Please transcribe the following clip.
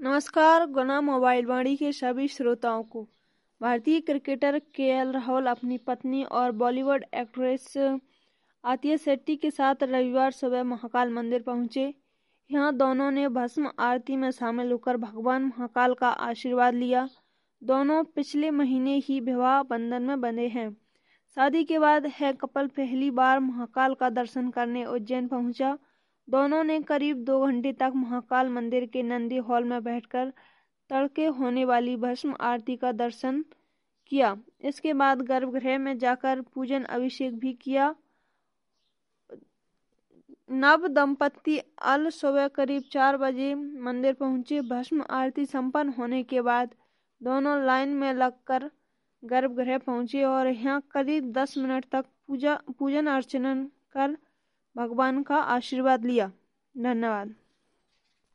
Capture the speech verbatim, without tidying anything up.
नमस्कार। गुना मोबाइल वाणी के सभी श्रोताओं को भारतीय क्रिकेटर केएल राहुल अपनी पत्नी और बॉलीवुड एक्ट्रेस आतिया शेट्टी के साथ रविवार सुबह महाकाल मंदिर पहुंचे। यहां दोनों ने भस्म आरती में शामिल होकर भगवान महाकाल का आशीर्वाद लिया। दोनों पिछले महीने ही विवाह बंधन में बंधे हैं। शादी के बाद है कपल पहली बार महाकाल का दर्शन करने उज्जैन पहुंचा। दोनों ने करीब दो घंटे तक महाकाल मंदिर के नंदी हॉल में बैठकर तड़के होने वाली भस्म आरती का दर्शन किया। इसके बाद गर्भगृह में जाकर पूजन अभिषेक भी किया। नव दंपति अल सुबह करीब चार बजे मंदिर पहुंचे। भस्म आरती संपन्न होने के बाद दोनों लाइन में लगकर गर्भगृह पहुंचे और यहां करीब दस मिनट तक पूजा पूजन अर्चना कर भगवान का आशीर्वाद लिया। धन्यवाद।